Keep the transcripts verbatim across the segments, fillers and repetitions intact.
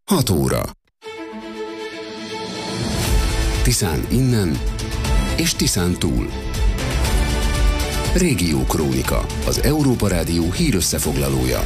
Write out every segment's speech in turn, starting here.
hat óra. Tiszán innen és Tiszán túl. Régiókrónika, az Európa Rádió hírösszefoglalója.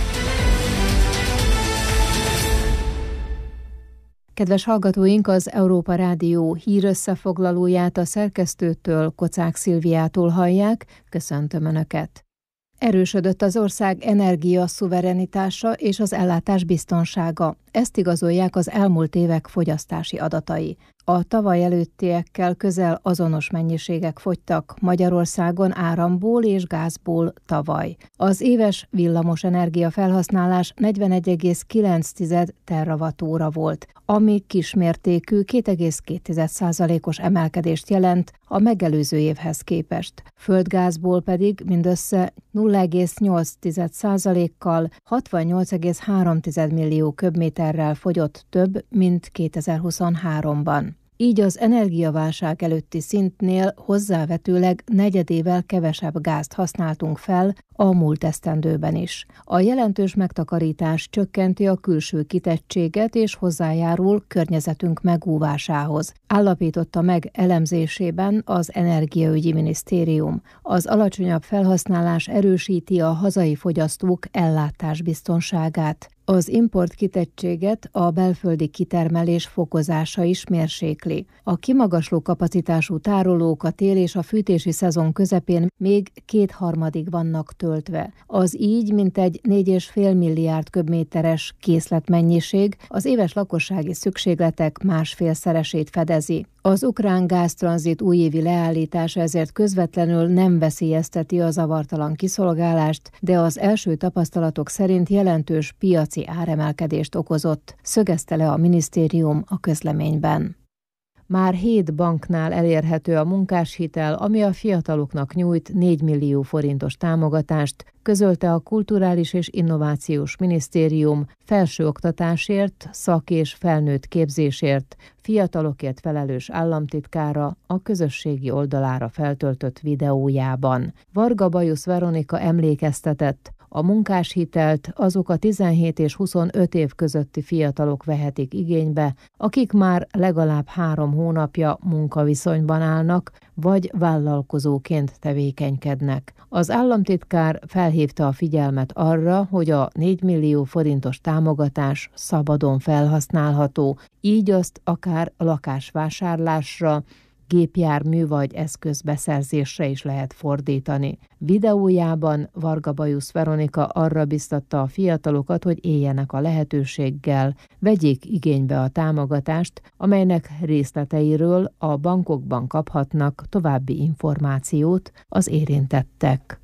Kedves hallgatóink, az Európa Rádió hírösszefoglalóját a szerkesztőtől, Kocák Szilviától hallják. Köszöntöm Önöket! Erősödött az ország energiaszuverenitása és az ellátás biztonsága. Ezt igazolják az elmúlt évek fogyasztási adatai. A tavaly előttiekkel közel azonos mennyiségek fogytak Magyarországon áramból és gázból tavaly. Az éves villamosenergia felhasználás negyvenegy egész kilenc terawattóra volt, ami kismértékű két egész két százalékos emelkedést jelent a megelőző évhez képest. Földgázból pedig mindössze nulla egész nyolc százalékkal hatvannyolc egész három millió köbméterrel fogyott több, mint kétezer-huszonháromban. Így az energiaválság előtti szintnél hozzávetőleg negyedével kevesebb gázt használtunk fel a múlt esztendőben is. A jelentős megtakarítás csökkenti a külső kitettséget és hozzájárul környezetünk megóvásához, állapította meg elemzésében az Energiaügyi Minisztérium. Az alacsonyabb felhasználás erősíti a hazai fogyasztók ellátásbiztonságát. Az import kitettséget a belföldi kitermelés fokozása is mérsékli. A kimagasló kapacitású tárolók a tél és a fűtési szezon közepén még kétharmadig vannak töltve. Az így mintegy négy egész öt milliárd köbméteres készletmennyiség az éves lakossági szükségletek másfélszeresét fedezi. Az ukrán gáztranzit újévi leállítása ezért közvetlenül nem veszélyezteti a zavartalan kiszolgálást, de az első tapasztalatok szerint jelentős piaci áremelkedést okozott, szögezte le a minisztérium a közleményben. Már hét banknál elérhető a munkáshitel, ami a fiataloknak nyújt négy millió forintos támogatást, közölte a Kulturális és Innovációs Minisztérium felsőoktatásért, szak- és felnőtt képzésért, fiatalokért felelős államtitkára a közösségi oldalára feltöltött videójában. Varga Bajusz Veronika emlékeztetett, a munkáshitelt azok a tizenhét és huszonöt év közötti fiatalok vehetik igénybe, akik már legalább három hónapja munkaviszonyban állnak, vagy vállalkozóként tevékenykednek. Az államtitkár felhívta a figyelmet arra, hogy a négy millió forintos támogatás szabadon felhasználható, így azt akár lakásvásárlásra, gépjármű vagy eszközbeszerzésre is lehet fordítani. Videójában Varga Bajusz Veronika arra biztatta a fiatalokat, hogy éljenek a lehetőséggel, vegyék igénybe a támogatást, amelynek részleteiről a bankokban kaphatnak további információt az érintettek.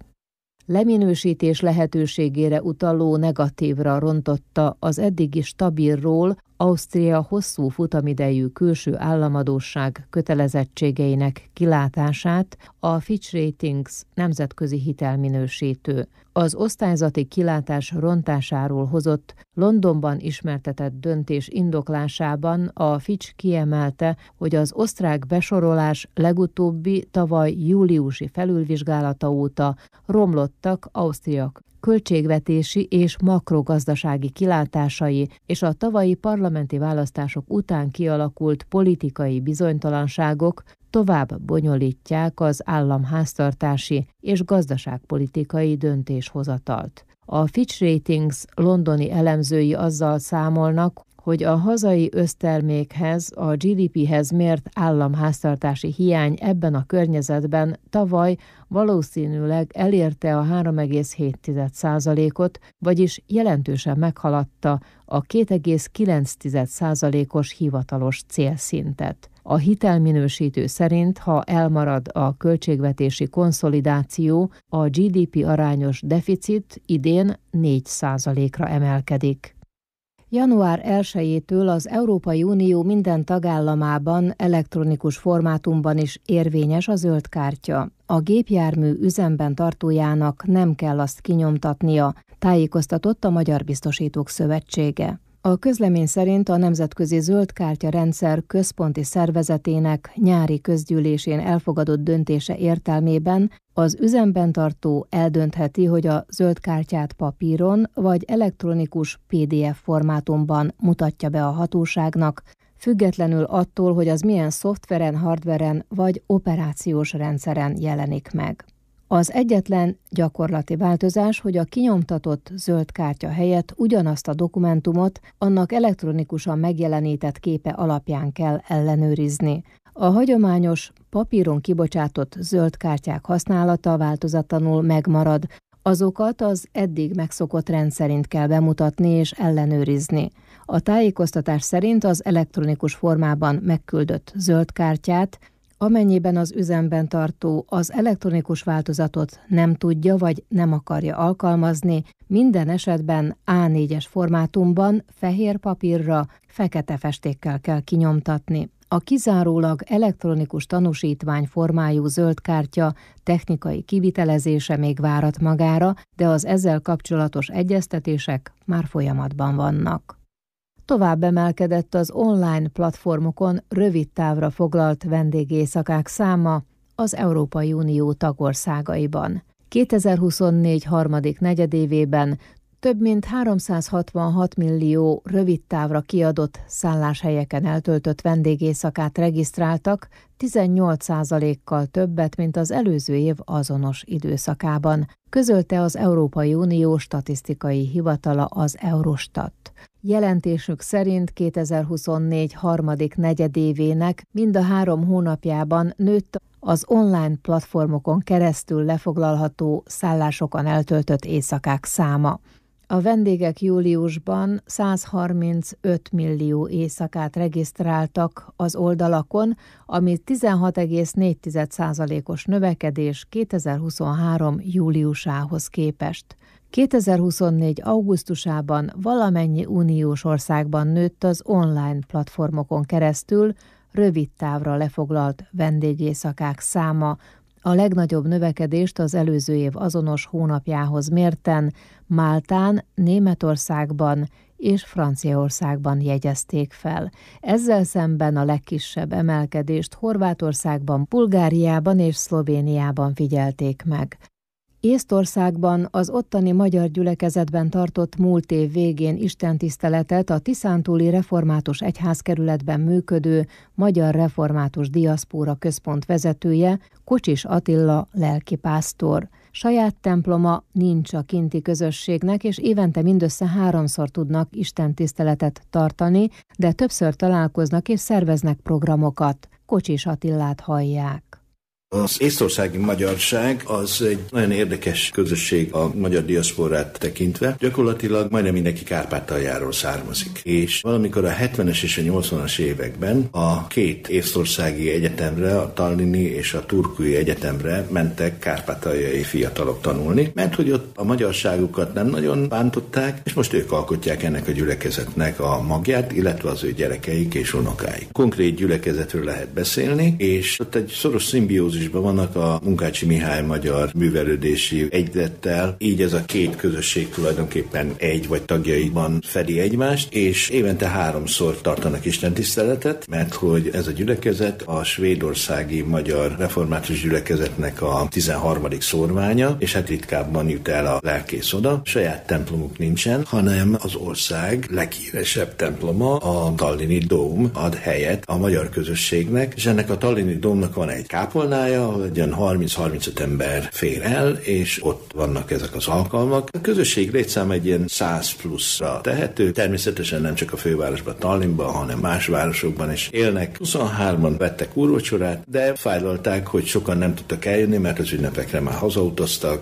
Leminősítés lehetőségére utaló negatívra rontotta az eddigi stabilról Ausztria hosszú futamidejű külső államadósság kötelezettségeinek kilátását a Fitch Ratings nemzetközi hitelminősítő. Az osztályzati kilátás rontásáról hozott Londonban ismertetett döntés indoklásában a Fitch kiemelte, hogy az osztrák besorolás legutóbbi tavaly júliusi felülvizsgálata óta romlottak Ausztria költségvetési és makrogazdasági kilátásai és a tavalyi parlamenti választások után kialakult politikai bizonytalanságok tovább bonyolítják az államháztartási és gazdaságpolitikai döntéshozatalt. A Fitch Ratings londoni elemzői azzal számolnak, hogy a hazai össztermékhez, a gé dé péhez mért államháztartási hiány ebben a környezetben tavaly valószínűleg elérte a három egész hét százalékot, vagyis jelentősen meghaladta a két egész kilenc százalékos hivatalos célszintet. A hitelminősítő szerint, ha elmarad a költségvetési konszolidáció, a gé dé pé arányos deficit idén négy százalékra emelkedik. január elsejétől az Európai Unió minden tagállamában elektronikus formátumban is érvényes a zöld kártya. A gépjármű üzemben tartójának nem kell azt kinyomtatnia, tájékoztatott a Magyar Biztosítók Szövetsége. A közlemény szerint a Nemzetközi Zöldkártya Rendszer központi szervezetének nyári közgyűlésén elfogadott döntése értelmében az üzemben tartó eldöntheti, hogy a zöld kártyát papíron vagy elektronikus pé dé ef formátumban mutatja be a hatóságnak, függetlenül attól, hogy az milyen szoftveren, hardveren vagy operációs rendszeren jelenik meg. Az egyetlen gyakorlati változás, hogy a kinyomtatott zöld kártya helyett ugyanazt a dokumentumot annak elektronikusan megjelenített képe alapján kell ellenőrizni. A hagyományos, papíron kibocsátott zöld kártyák használata változatlanul megmarad, azokat az eddig megszokott rend szerint kell bemutatni és ellenőrizni. A tájékoztatás szerint az elektronikus formában megküldött zöld kártyát, amennyiben az üzemben tartó az elektronikus változatot nem tudja vagy nem akarja alkalmazni, minden esetben á négyes formátumban fehér papírra fekete festékkel kell kinyomtatni. A kizárólag elektronikus tanúsítvány formájú zöld kártya technikai kivitelezése még várat magára, de az ezzel kapcsolatos egyeztetések már folyamatban vannak. Tovább emelkedett az online platformokon rövid távra foglalt vendégéjszakák száma az Európai Unió tagországaiban. kétezer-huszonnégy harmadik negyedévében több mint háromszázhatvanhat millió rövid távra kiadott szálláshelyeken eltöltött vendégéjszakát regisztráltak, tizennyolc százalékkal többet, mint az előző év azonos időszakában, közölte az Európai Unió statisztikai hivatala, az Eurostat. Jelentésük szerint kétezer-huszonnégy harmadik negyedévének mind a három hónapjában nőtt az online platformokon keresztül lefoglalható szállásokon eltöltött éjszakák száma. A vendégek júliusban százharmincöt millió éjszakát regisztráltak az oldalakon, ami tizenhat egész négy százalékos növekedés kétezer-huszonhárom júliusához képest. kétezer-huszonnégy augusztusában valamennyi uniós országban nőtt az online platformokon keresztül rövid távra lefoglalt vendégéjszakák száma. A legnagyobb növekedést az előző év azonos hónapjához mérten Máltán, Németországban és Franciaországban jegyezték fel. Ezzel szemben a legkisebb emelkedést Horvátországban, Bulgáriában és Szlovéniában figyelték meg. Észtországban az ottani magyar gyülekezetben tartott múlt év végén istentiszteletet a tiszántúli református egyházkerületben működő Magyar Református Diaszpóra Központ vezetője, Kocsis Attila lelkipásztor. Saját temploma nincs a kinti közösségnek, és évente mindössze háromszor tudnak istentiszteletet tartani, de többször találkoznak és szerveznek programokat. Kocsis Attilát hallják. Az észtországi magyarság az egy nagyon érdekes közösség a magyar diaszporát tekintve. Gyakorlatilag majdnem mindenki Kárpátaljáról származik. És valamikor a hetvenes és a nyolcvanas években a két észtországi egyetemre, a Tallinni és a Turkui egyetemre mentek kárpátaljai fiatalok tanulni, mert hogy ott a magyarságukat nem nagyon bántották, és most ők alkotják ennek a gyülekezetnek a magját, illetve az ő gyerekeik és unokáik. Konkrét gyülekezetről lehet beszélni, és ott egy szoros szimbiózis vannak a Munkácsi Mihály Magyar Művelődési Egylettel, így ez a két közösség tulajdonképpen egy vagy tagjaiban fedi egymást, és évente háromszor tartanak istentiszteletet, mert hogy ez a gyülekezet a svédországi magyar református gyülekezetnek a tizenharmadik szórványa, és hát ritkábban jut el a lelkész oda. Saját templomuk nincsen, hanem az ország leghíresebb temploma, a Tallinni Dóm ad helyet a magyar közösségnek, és ennek a Tallinni Dómnak van egy kápolnája, ahol olyan harminc-harmincöt ember fér el, és ott vannak ezek az alkalmak. A közösség létszám egy ilyen száz pluszra tehető. Természetesen nem csak a fővárosban, Tallinnban, hanem más városokban is élnek. huszonhárman vettek úrvacsorát, de fájlalták, hogy sokan nem tudtak eljönni, mert az ünnepekre már hazautaztak.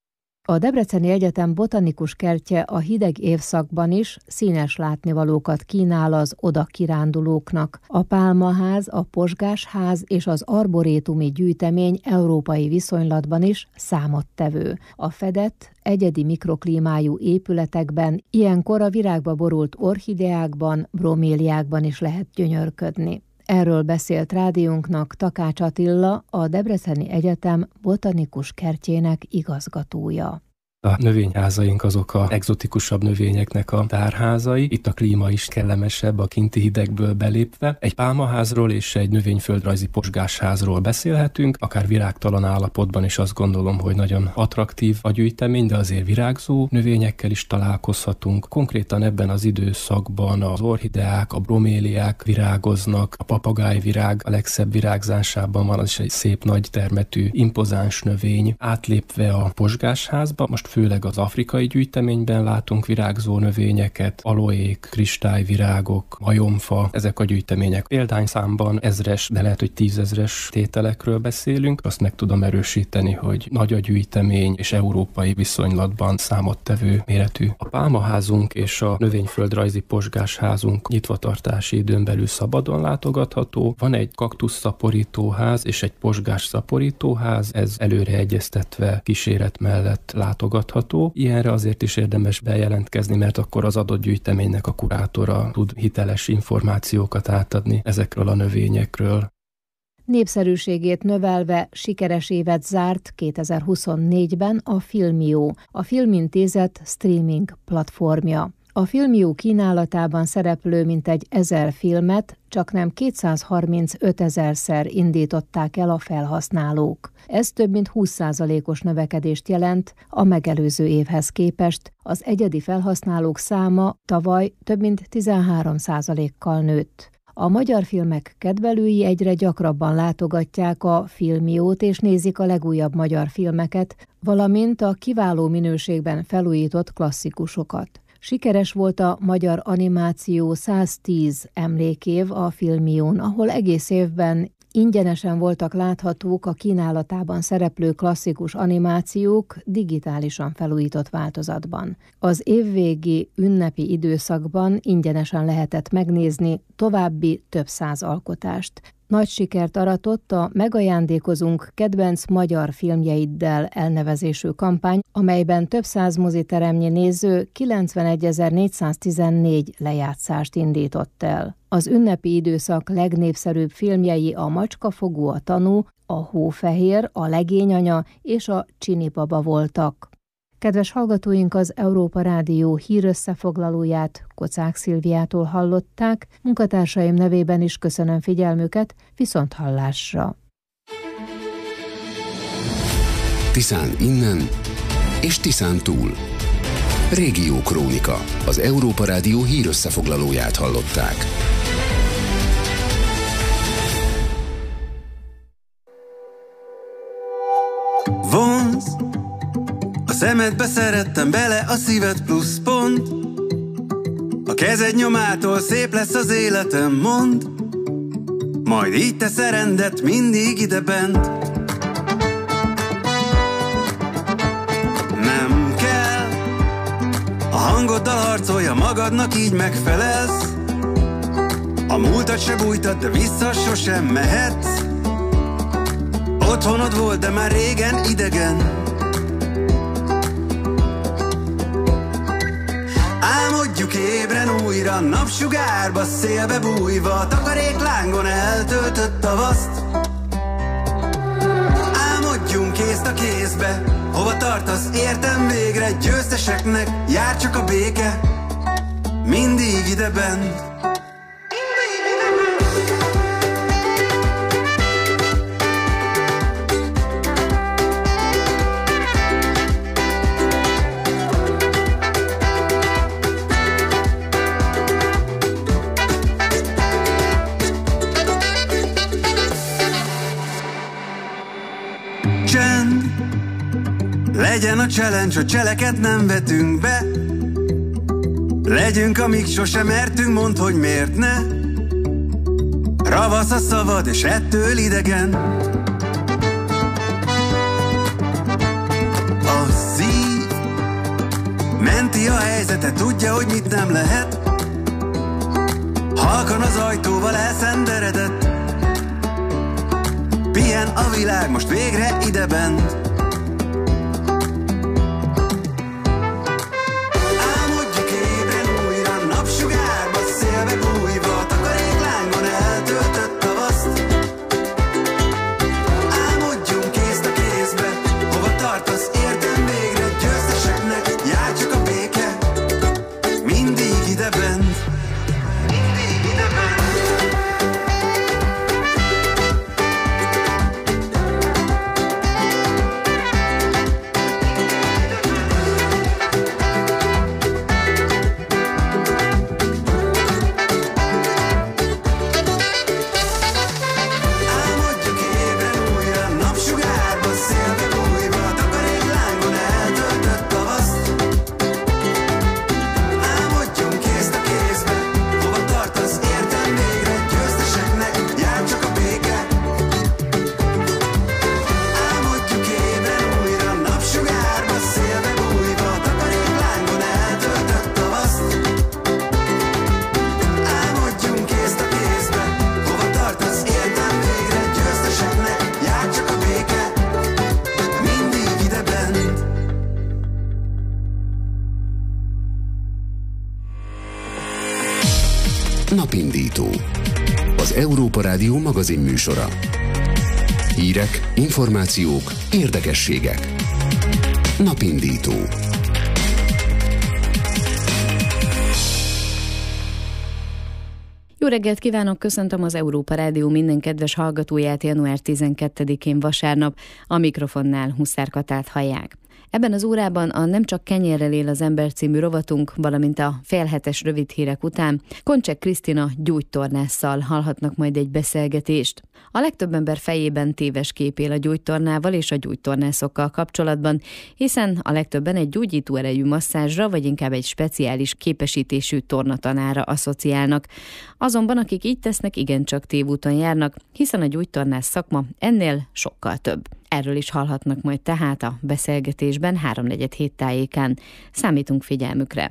A Debreceni Egyetem botanikus kertje a hideg évszakban is színes látnivalókat kínál az oda kirándulóknak. A Pálmaház, a Posgásház és az arborétumi gyűjtemény európai viszonylatban is számottevő. A fedett, egyedi mikroklímájú épületekben ilyenkor a virágba borult orchideákban, broméliákban is lehet gyönyörködni. Erről beszélt rádiónknak Takács Attila, a Debreceni Egyetem botanikus kertjének igazgatója. A növényházaink azok a egzotikusabb növényeknek a tárházai. Itt a klíma is kellemesebb a kinti hidegből belépve. Egy pálmaházról és egy növényföldrajzi posgásházról beszélhetünk, akár virágtalan állapotban is azt gondolom, hogy nagyon attraktív a gyűjtemény, de azért virágzó növényekkel is találkozhatunk. Konkrétan ebben az időszakban az orchideák, a broméliák virágoznak, a papagájvirág a legszebb virágzásában van, az is egy szép nagy termetű, impozáns növény. Átlépve a posgásházba, most főleg az afrikai gyűjteményben látunk virágzó növényeket, aloék, kristályvirágok, majomfa, ezek a gyűjtemények példányszámban ezres, de lehet, hogy tízezres tételekről beszélünk. Azt meg tudom erősíteni, hogy nagy a gyűjtemény, és európai viszonylatban számottevő méretű. A pálmaházunk és a növényföldrajzi posgásházunk nyitvatartási időn belül szabadon látogatható. Van egy kaktuszszaporítóház és egy posgásszaporítóház, ez előre egyeztetve kíséret mellett látogatható. Ilyenre azért is érdemes bejelentkezni, mert akkor az adott gyűjteménynek a kurátora tud hiteles információkat átadni ezekről a növényekről. Népszerűségét növelve sikeres évet zárt kétezer-huszonnégyben a Filmio, a Filmintézet streaming platformja. A Filmio kínálatában szereplő mintegy ezer filmet csaknem kétszázharmincötezerszer indították el a felhasználók. Ez több mint húsz százalékos növekedést jelent a megelőző évhez képest. Az egyedi felhasználók száma tavaly több mint tizenhárom százalékkal nőtt. A magyar filmek kedvelői egyre gyakrabban látogatják a Filmiót és nézik a legújabb magyar filmeket, valamint a kiváló minőségben felújított klasszikusokat. Sikeres volt a magyar animáció száztíz emlékév a Filmión, ahol egész évben ingyenesen voltak láthatók a kínálatában szereplő klasszikus animációk digitálisan felújított változatban. Az évvégi ünnepi időszakban ingyenesen lehetett megnézni további több száz alkotást. Nagy sikert aratott a Megajándékozunk kedvenc magyar filmjeiddel elnevezésű kampány, amelyben több száz moziteremnyi néző kilencvenegyezer-négyszáztizennégy lejátszást indított el. Az ünnepi időszak legnépszerűbb filmjei a Macskafogó, a Tanú, a Hófehér, a Legényanya és a Csinibaba voltak. Kedves hallgatóink, az Európa Rádió hírösszefoglalóját Kocák Szilviától hallották, munkatársaim nevében is köszönöm figyelmüket, viszonthallásra. Tiszán innen és Tiszán túl. Régiókrónika, az Európa Rádió hírösszefoglalóját hallották. Vonz, a szemedbe szerettem bele a szíved plusz pont. A kezed nyomától szép lesz az életem, mond. Majd így tesz rendet mindig idebent. Nem kell, a hangoddal harcolja magadnak, így megfelelsz. A múltat se bújtad, de vissza sosem mehetsz. Otthonod volt, de már régen idegen. Álmodjuk ébren újra, napsugárba, szélbe bújva, takaréklángon eltöltött tavaszt. Álmodjunk észt a kézbe, hova tartasz, értem végre, győzteseknek jár csak a béke, mindig idebent. Legyen a challenge, hogy cseleket nem vetünk be. Legyünk, amíg sosem mertünk, mondd, hogy miért ne. Ravasz a szavad, és ettől idegen. A szív menti a helyzetet, tudja, hogy mit nem lehet. Halkan az ajtóval elszenderedett. Pihen a világ most végre idebent. Álmodjunk észt a kézbe, hova tartasz, értem végre, győztesek Napindító. Az Európa Rádió magazin műsora. Hírek, információk, érdekességek. Napindító. Jó reggelt kívánok, köszöntöm az Európa Rádió minden kedves hallgatóját január tizenkettedikén vasárnap, a mikrofonnál Huszár Katát hallják. Ebben az órában a Nem csak kenyérrel él az ember című rovatunk, valamint a félhetes rövid hírek után Koncsek Krisztina gyógytornásszal hallhatnak majd egy beszélgetést. A legtöbb ember fejében téves kép él a gyógytornával és a gyógytornászokkal kapcsolatban, hiszen a legtöbben egy gyógyító erejű masszázsra vagy inkább egy speciális képesítésű tornatanára asszociálnak. Azonban akik így tesznek, igencsak tévúton járnak, hiszen a gyógytornász szakma ennél sokkal több. Erről is hallhatnak majd tehát a beszélgetésben háromnegyed hét tájékán. Számítunk figyelmükre.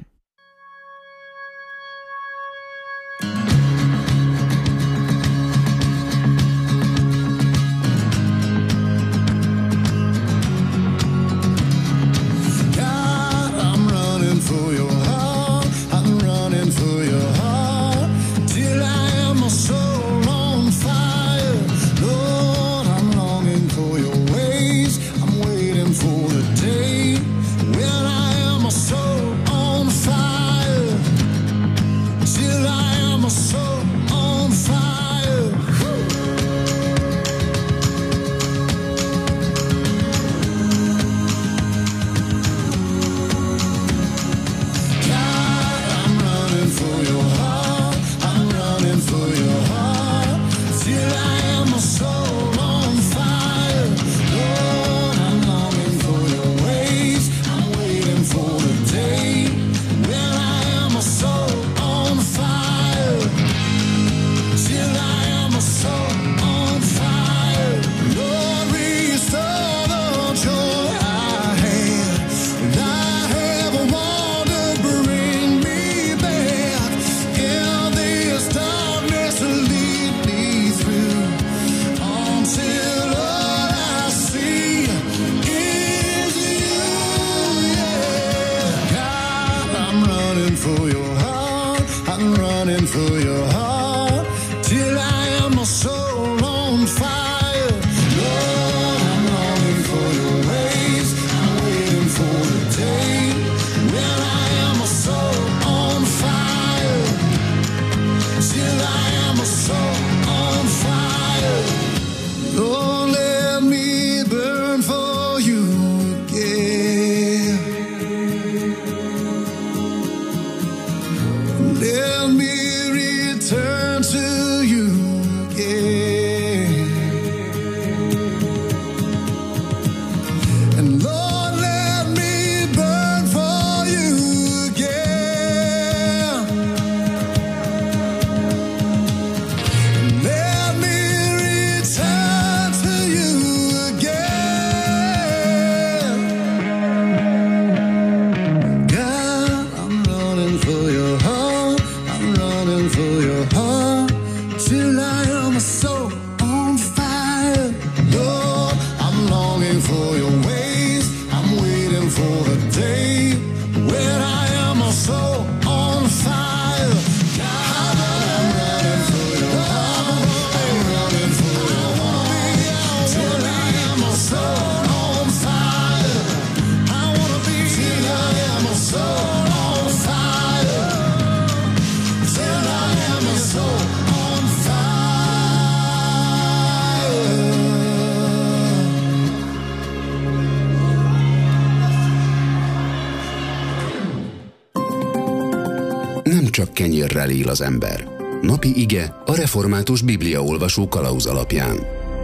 Nem csak kenyérrel él az ember. Napi ige a református bibliaolvasó kalauz alapján.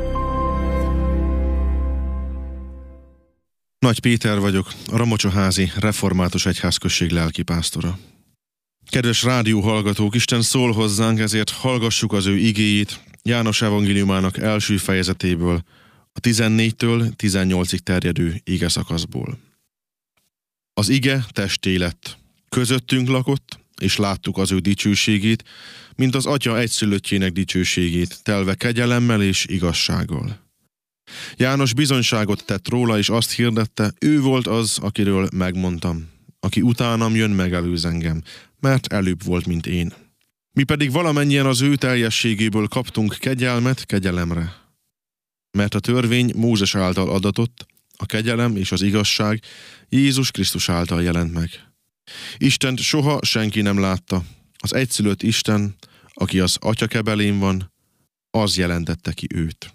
Nagy Péter vagyok, a Ramocsaházi Református Egyházközség lelkipásztora. Kedves rádióhallgatók, Isten szól hozzánk, ezért hallgassuk az ő igéjét János evangéliumának első fejezetéből, a tizennégytől tizennyolcig terjedő ige szakaszból. Az ige testé lett, közöttünk lakott, és láttuk az ő dicsőségét, mint az Atya egyszülöttjének dicsőségét, telve kegyelemmel és igazsággal. János bizonyságot tett róla, és azt hirdette, ő volt az, akiről megmondtam, aki utánam jön, megelőz engem, mert előbb volt, mint én. Mi pedig valamennyien az ő teljességéből kaptunk kegyelmet kegyelemre. Mert a törvény Mózes által adatott, a kegyelem és az igazság Jézus Krisztus által jelent meg. Istent soha senki nem látta. Az egyszülött Isten, aki az Atya kebelén van, az jelentette ki őt.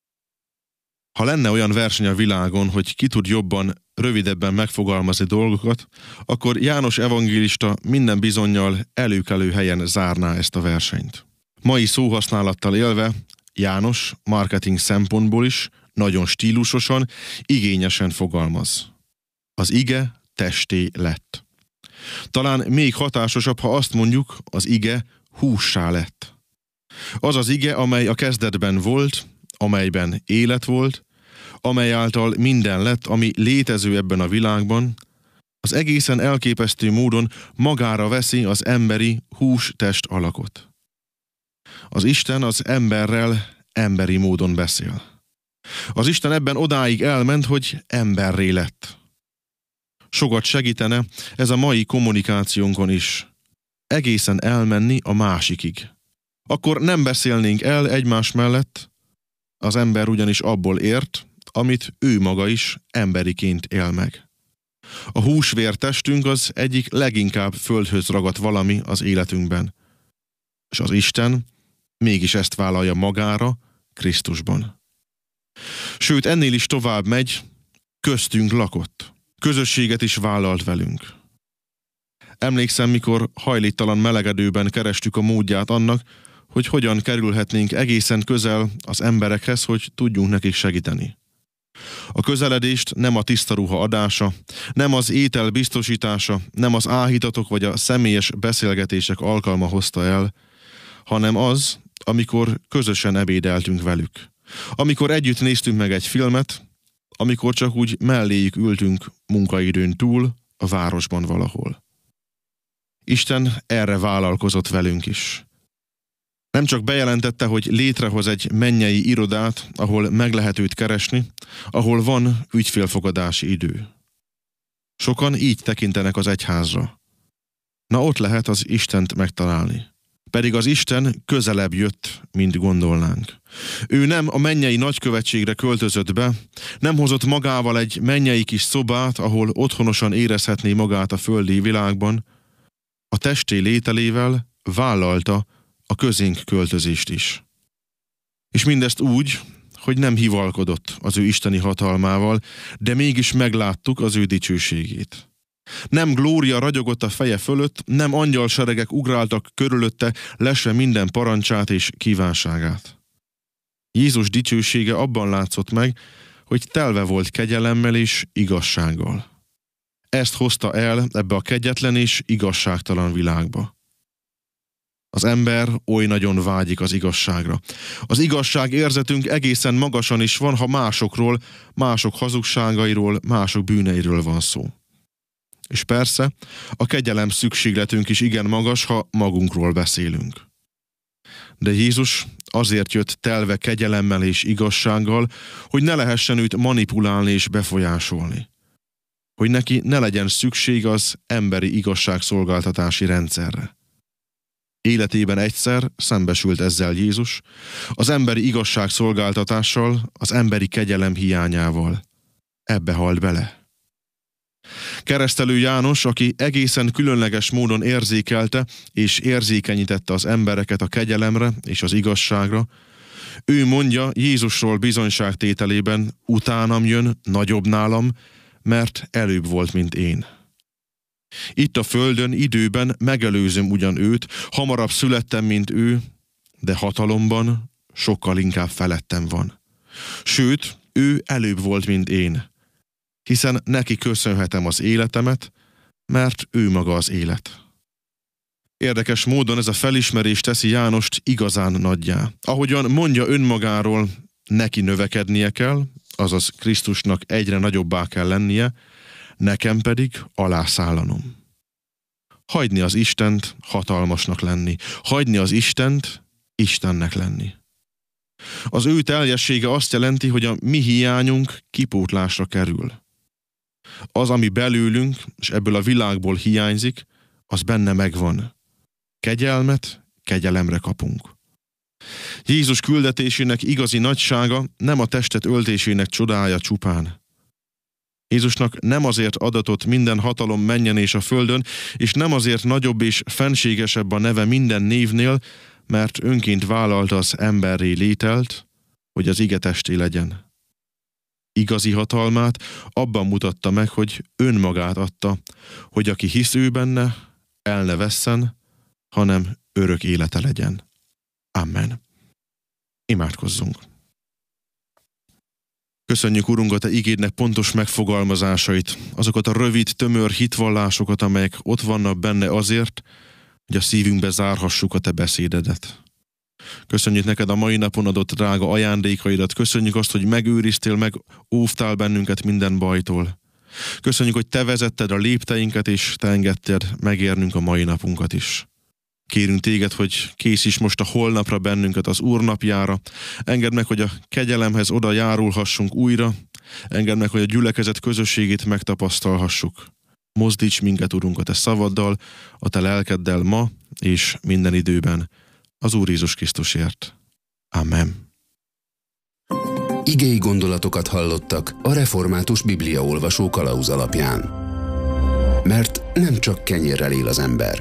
Ha lenne olyan verseny a világon, hogy ki tud jobban, rövidebben megfogalmazni dolgokat, akkor János evangélista minden bizonnyal előkelő helyen zárná ezt a versenyt. Mai szóhasználattal élve János marketing szempontból is nagyon stílusosan, igényesen fogalmaz. Az ige testé lett. Talán még hatásosabb, ha azt mondjuk, az ige hússá lett. Az az ige, amely a kezdetben volt, amelyben élet volt, amely által minden lett, ami létező ebben a világban, az egészen elképesztő módon magára veszi az emberi hús-test alakot. Az Isten az emberrel emberi módon beszél. Az Isten ebben odáig elment, hogy emberré lett. Sokat segítene ez a mai kommunikációnkon is. Egészen elmenni a másikig. Akkor nem beszélnénk el egymás mellett, az ember ugyanis abból ért, amit ő maga is emberiként él meg. A húsvértestünk az egyik leginkább földhöz ragadt valami az életünkben. És az Isten mégis ezt vállalja magára Krisztusban. Sőt, ennél is tovább megy, köztünk lakott. Közösséget is vállalt velünk. Emlékszem, mikor hajléktalan melegedőben kerestük a módját annak, hogy hogyan kerülhetnénk egészen közel az emberekhez, hogy tudjunk nekik segíteni. A közeledést nem a tiszta ruha adása, nem az étel biztosítása, nem az áhítatok vagy a személyes beszélgetések alkalma hozta el, hanem az, amikor közösen ebédeltünk velük. Amikor együtt néztünk meg egy filmet, amikor csak úgy melléjük ültünk munkaidőn túl a városban valahol. Isten erre vállalkozott velünk is. Nem csak bejelentette, hogy létrehoz egy mennyei irodát, ahol meg lehet őt keresni, ahol van ügyfélfogadási idő. Sokan így tekintenek az egyházra. Na ott lehet az Istent megtalálni. Pedig az Isten közelebb jött, mint gondolnánk. Ő nem a mennyei nagykövetségre költözött be, nem hozott magával egy mennyei kis szobát, ahol otthonosan érezhetné magát a földi világban. A testé lételével vállalta a közénk költözést is. És mindezt úgy, hogy nem hivalkodott az ő isteni hatalmával, de mégis megláttuk az ő dicsőségét. Nem glória ragyogott a feje fölött, nem angyalseregek ugráltak körülötte, lesve minden parancsát és kívánságát. Jézus dicsősége abban látszott meg, hogy telve volt kegyelemmel és igazsággal. Ezt hozta el ebbe a kegyetlen és igazságtalan világba. Az ember oly nagyon vágyik az igazságra. Az igazság érzetünk egészen magasan is van, ha másokról, mások hazugságairól, mások bűneiről van szó. És persze, a kegyelem szükségletünk is igen magas, ha magunkról beszélünk. De Jézus azért jött telve kegyelemmel és igazsággal, hogy ne lehessen őt manipulálni és befolyásolni. Hogy neki ne legyen szükség az emberi igazságszolgáltatási rendszerre. Életében egyszer szembesült ezzel Jézus, az emberi igazságszolgáltatással, az emberi kegyelem hiányával. Ebbe halt bele. Keresztelő János, aki egészen különleges módon érzékelte és érzékenyítette az embereket a kegyelemre és az igazságra, ő mondja Jézusról bizonyságtételében, utánam jön, nagyobb nálam, mert előbb volt, mint én. Itt a földön, időben megelőzöm ugyan őt, hamarabb születtem, mint ő, de hatalomban sokkal inkább felettem van. Sőt, ő előbb volt, mint én, hiszen neki köszönhetem az életemet, mert ő maga az élet. Érdekes módon ez a felismerés teszi Jánost igazán nagyjá. Ahogyan mondja önmagáról, neki növekednie kell, azaz Krisztusnak egyre nagyobbá kell lennie, nekem pedig alászállanom. Hagyni az Istent hatalmasnak lenni, hagyni az Istent Istennek lenni. Az ő teljessége azt jelenti, hogy a mi hiányunk kipótlásra kerül. Az, ami belőlünk, és ebből a világból hiányzik, az benne megvan. Kegyelmet kegyelemre kapunk. Jézus küldetésének igazi nagysága nem a testet öltésének csodája csupán. Jézusnak nem azért adatott minden hatalom mennyen és a földön, és nem azért nagyobb és fenségesebb a neve minden névnél, mert önként vállalta az emberré lételt, hogy az ige testé legyen. Igazi hatalmát abban mutatta meg, hogy önmagát adta, hogy aki hisz ő benne, el ne vesszen, hanem örök élete legyen. Amen. Imádkozzunk. Köszönjük, Urunk, a Te igédnek pontos megfogalmazásait, azokat a rövid, tömör hitvallásokat, amelyek ott vannak benne azért, hogy a szívünkbe zárhassuk a Te beszédedet. Köszönjük neked a mai napon adott drága ajándékaidat, köszönjük azt, hogy megőriztél, meg óvtál bennünket minden bajtól. Köszönjük, hogy Te vezetted a lépteinket, és Te engedted megérnünk a mai napunkat is. Kérünk Téged, hogy készíts most a holnapra bennünket az Úr napjára. Engedd meg, hogy a kegyelemhez oda járulhassunk újra. Engedd meg, hogy a gyülekezet közösségét megtapasztalhassuk. Mozdíts minket, Urunk, a Te szavaddal, a Te lelkeddel ma és minden időben. Az Úr Jézus Krisztusért. Amen. Igei gondolatokat hallottak a Református Bibliaolvasó kalauz alapján. Mert nem csak kenyérrel él az ember.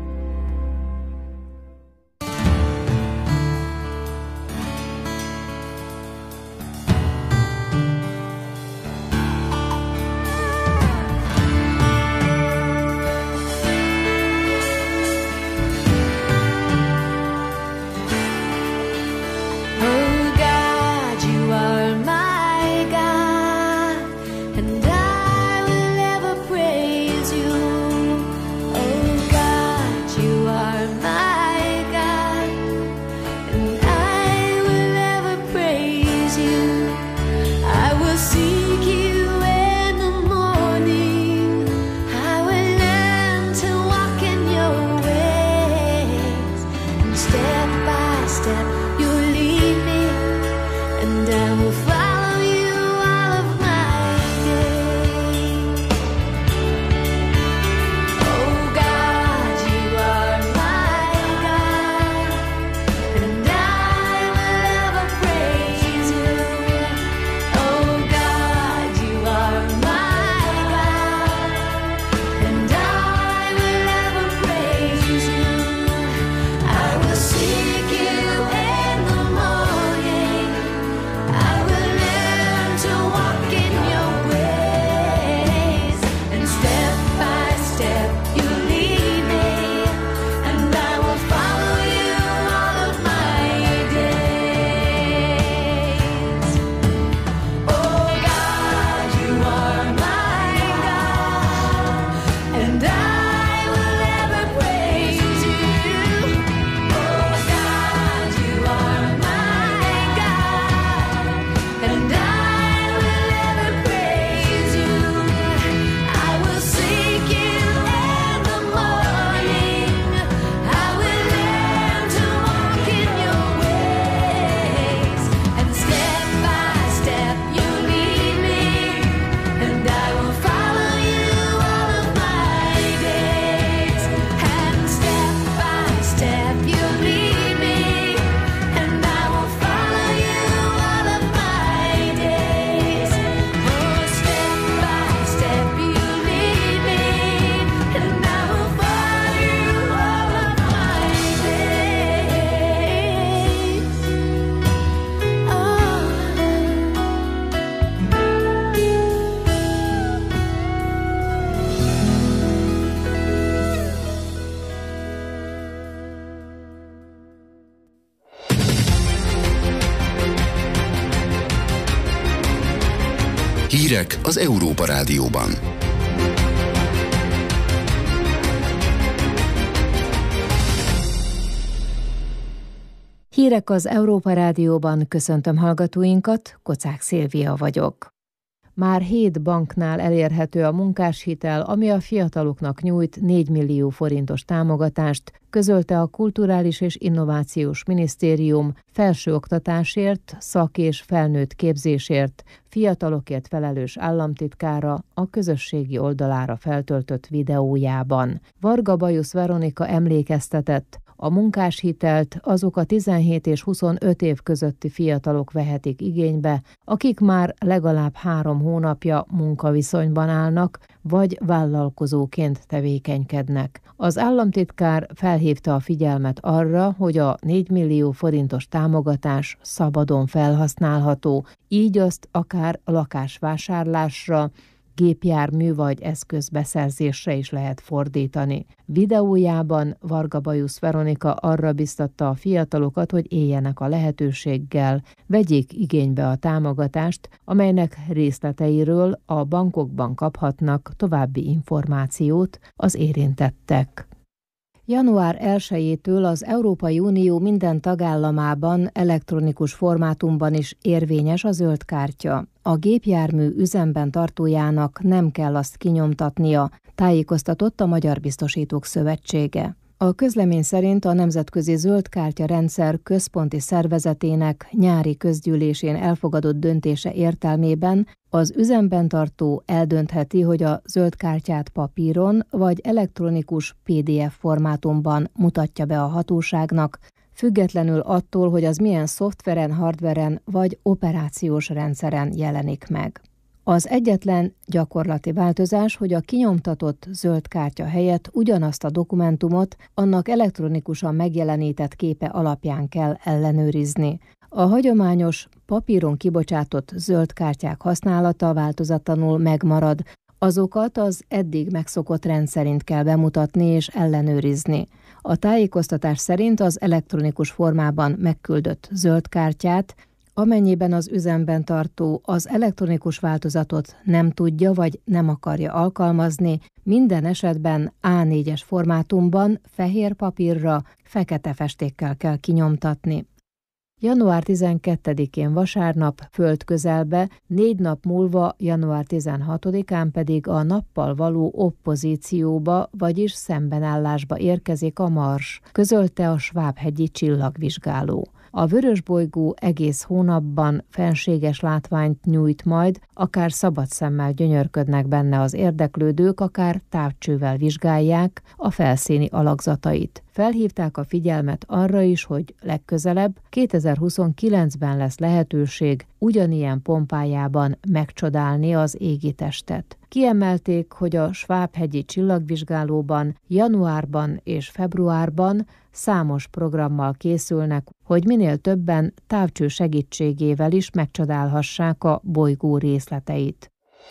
Hírek az Európa Rádióban. Hírek az Európa Rádióban, köszöntöm hallgatóinkat, Kocák Szilvia vagyok. Már hét banknál elérhető a munkáshitel, ami a fiataloknak nyújt négy millió forintos támogatást, közölte a Kulturális és Innovációs Minisztérium felsőoktatásért, szak- és felnőtt képzésért, fiatalokért felelős államtitkára a közösségi oldalára feltöltött videójában. Varga Bajusz Veronika emlékeztetett, A munkáshitelt azok a tizenhét és huszonöt év közötti fiatalok vehetik igénybe, akik már legalább három hónapja munkaviszonyban állnak, vagy vállalkozóként tevékenykednek. Az államtitkár felhívta a figyelmet arra, hogy a négy millió forintos támogatás szabadon felhasználható, így azt akár lakásvásárlásra, gépjármű vagy eszközbeszerzésre is lehet fordítani. Videójában Varga Bajusz Veronika arra biztatta a fiatalokat, hogy éljenek a lehetőséggel, vegyék igénybe a támogatást, amelynek részleteiről a bankokban kaphatnak további információt az érintettek. január elsejétől az Európai Unió minden tagállamában elektronikus formátumban is érvényes a zöld kártya. A gépjármű üzemben tartójának nem kell azt kinyomtatnia, tájékoztatott a Magyar Biztosítók Szövetsége. A közlemény szerint a Nemzetközi Zöld Kártya Rendszer központi szervezetének nyári közgyűlésén elfogadott döntése értelmében az üzemben tartó eldöntheti, hogy a zöld kártyát papíron vagy elektronikus pé dé ef formátumban mutatja be a hatóságnak, függetlenül attól, hogy az milyen szoftveren, hardveren vagy operációs rendszeren jelenik meg. Az egyetlen gyakorlati változás, hogy a kinyomtatott zöld kártya helyett ugyanazt a dokumentumot annak elektronikusan megjelenített képe alapján kell ellenőrizni. A hagyományos, papíron kibocsátott zöld kártyák használata változatlanul megmarad, azokat az eddig megszokott rend szerint kell bemutatni és ellenőrizni. A tájékoztatás szerint az elektronikus formában megküldött zöld kártyát, amennyiben az üzemben tartó az elektronikus változatot nem tudja vagy nem akarja alkalmazni, minden esetben á négyes formátumban fehér papírra fekete festékkel kell kinyomtatni. január tizenkettedikén vasárnap földközelbe, négy nap múlva január tizenhatodikán pedig a nappal való oppozícióba, vagyis szembenállásba érkezik a Mars, közölte a Svábhegyi csillagvizsgáló. A vörösbolygó egész hónapban fenséges látványt nyújt majd, akár szabad szemmel gyönyörködnek benne az érdeklődők, akár távcsővel vizsgálják a felszíni alakzatait. Felhívták a figyelmet arra is, hogy legközelebb kétezer-huszonkilencben lesz lehetőség ugyanilyen pompájában megcsodálni az égitestet. Kiemelték, hogy a Svábhegyi csillagvizsgálóban januárban és februárban számos programmal készülnek, hogy minél többen távcső segítségével is megcsodálhassák a bolygó részleteit.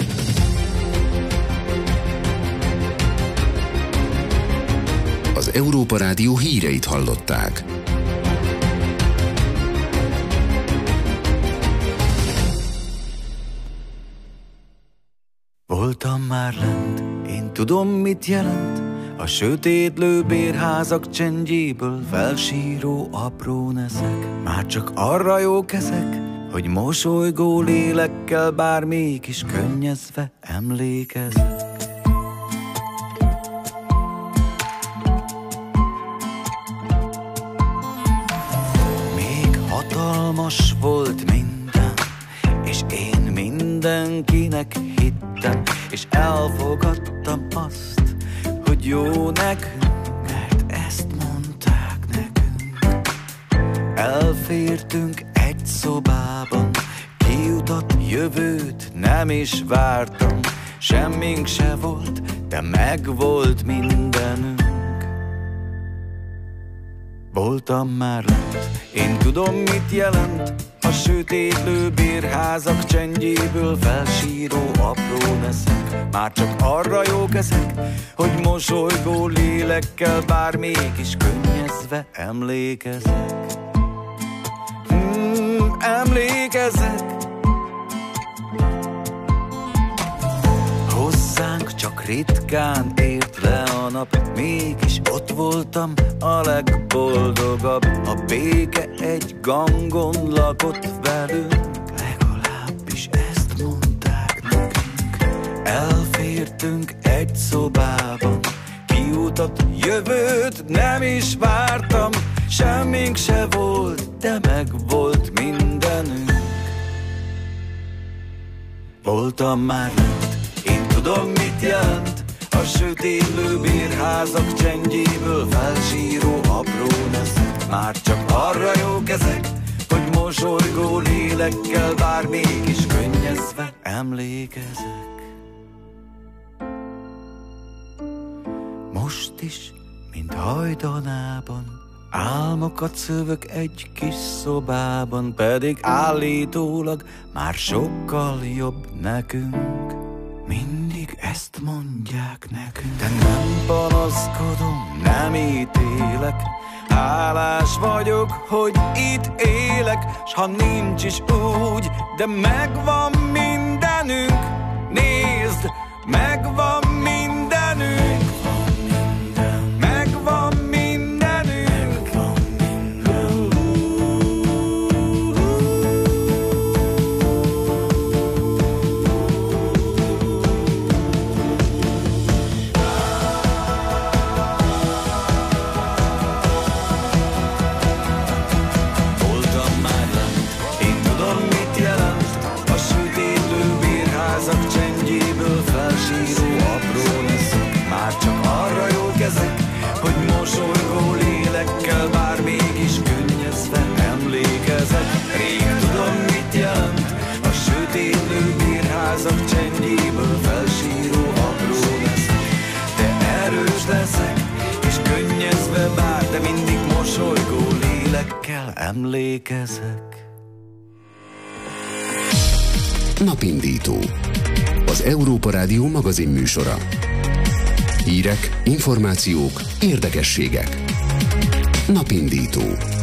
Az Európa Rádió híreit hallották. Voltam már lent, én tudom, mit jelent a sötétlő bérházak csendjéből felsíró apró neszek. Már csak arra jók ezek, hogy mosolygó lélekkel bár mégis könnyezve emlékezek. Még hatalmas volt minden, és én mindenkinek hittem, és elfogadtam azt, hogy jó nekünk, mert ezt mondták nekünk. Elfértünk egy szobában, kiutat, jövőt nem is vártam, semmink se volt, de megvolt mindenünk. Voltam már lent, én tudom, mit jelent a sötétlő bérházak csendjéből felsíró apró neszek. Már csak arra jók ezek, hogy mosolygó lélekkel bár mégis könnyezve emlékezek. Hmm, emlékezek. Hozzánk csak ritkán ért le a nap, mégis ott voltam a legboldogabb. A béke egy gangon lakott velünk, legalábbis ezt mondták nekünk. Elfértünk egy szobában, kiutat, jövőt nem is vártam, semmink se volt, de megvolt mindenünk. Voltam már lent, én tudom, mit jelent A sötétlő bérházak csendjéből felsíró apró neszek. Már csak arra jók ezek, hogy mosolygó lélekkel, bár mégis könnyezve emlékezek. Most is, mint hajdanában, álmokat szövök egy kis szobában, pedig állítólag már sokkal jobb nekünk. Mindig ezt mondják nekünk. De nem panaszkodom, nem ítélek, hálás vagyok, hogy itt élek, s ha nincs is úgy, de megvan mindenünk. Nézd, megvan mindenünk. Megvan mindenünk. Voltam már lent, én tudom, mit jelent a sötétlő bérházak csendjéből felsíró apró neszek. Már csak arra jók ezek, hogy mosolygó lélekkel, bár mégis könnyezve emlékezek. Rég tudom, mit jelent a sötétlő bérházak csendjéből felsíró apró neszek. De erős leszek, és könnyezve bár, de mindig mosolygó lélekkel emlékezek. Napindító. Az Európa Rádió magazin műsora. Hírek, információk, érdekességek. Napindító.